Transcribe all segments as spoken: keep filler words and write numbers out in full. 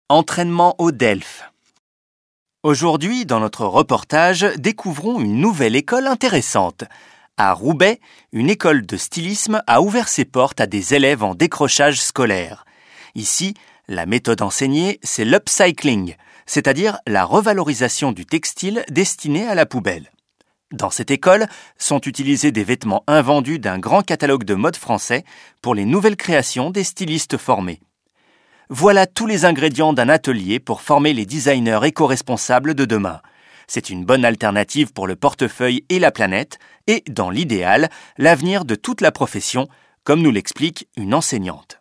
Entraînement au Delphes. Aujourd'hui, dans notre reportage, découvrons une nouvelle école intéressante. À Roubaix, une école de stylisme a ouvert ses portes à des élèves en décrochage scolaire. Ici, la méthode enseignée, c'est l'upcycling, c'est-à-dire la revalorisation du textile destiné à la poubelle. Dans cette école, sont utilisés des vêtements invendus d'un grand catalogue de mode français pour les nouvelles créations des stylistes formés. Voilà tous les ingrédients d'un atelier pour former les designers éco-responsables de demain. C'est une bonne alternative pour le portefeuille et la planète, et, dans l'idéal, l'avenir de toute la profession, comme nous l'explique une enseignante.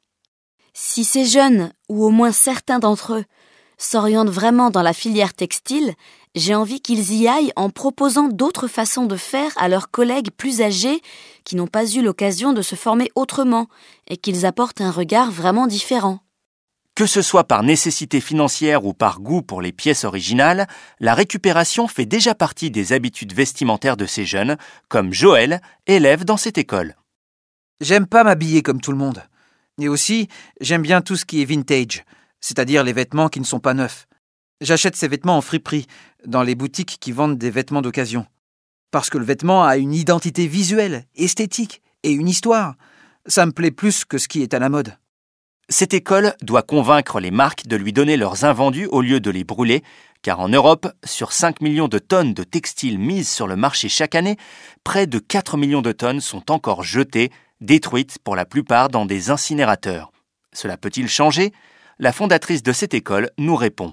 Si ces jeunes, ou au moins certains d'entre eux, s'orientent vraiment dans la filière textile, j'ai envie qu'ils y aillent en proposant d'autres façons de faire à leurs collègues plus âgés qui n'ont pas eu l'occasion de se former autrement et qu'ils apportent un regard vraiment différent. Que ce soit par nécessité financière ou par goût pour les pièces originales, la récupération fait déjà partie des habitudes vestimentaires de ces jeunes, comme Joël, élève dans cette école. J'aime pas m'habiller comme tout le monde. Et aussi, j'aime bien tout ce qui est vintage, c'est-à-dire les vêtements qui ne sont pas neufs. J'achète ces vêtements en friperie, dans les boutiques qui vendent des vêtements d'occasion. Parce que le vêtement a une identité visuelle, esthétique et une histoire. Ça me plaît plus que ce qui est à la mode. Cette école doit convaincre les marques de lui donner leurs invendus au lieu de les brûler, car en Europe, sur cinq millions de tonnes de textiles mises sur le marché chaque année, près de quatre millions de tonnes sont encore jetées, détruites pour la plupart dans des incinérateurs. Cela peut-il changer ? La fondatrice de cette école nous répond.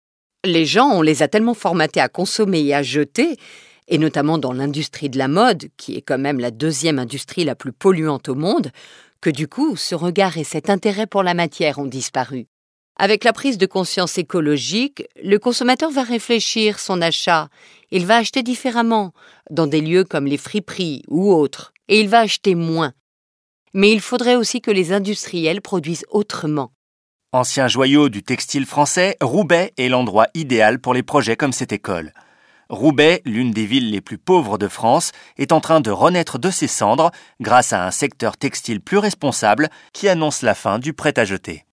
Les gens, on les a tellement formatés à consommer et à jeter, et notamment dans l'industrie de la mode, qui est quand même la deuxième industrie la plus polluante au monde, que du coup, ce regard et cet intérêt pour la matière ont disparu. Avec la prise de conscience écologique, le consommateur va réfléchir son achat. Il va acheter différemment, dans des lieux comme les friperies ou autres, et il va acheter moins. Mais il faudrait aussi que les industriels produisent autrement. Ancien joyau du textile français, Roubaix est l'endroit idéal pour les projets comme cette école. Roubaix, l'une des villes les plus pauvres de France, est en train de renaître de ses cendres grâce à un secteur textile plus responsable qui annonce la fin du prêt-à-jeter.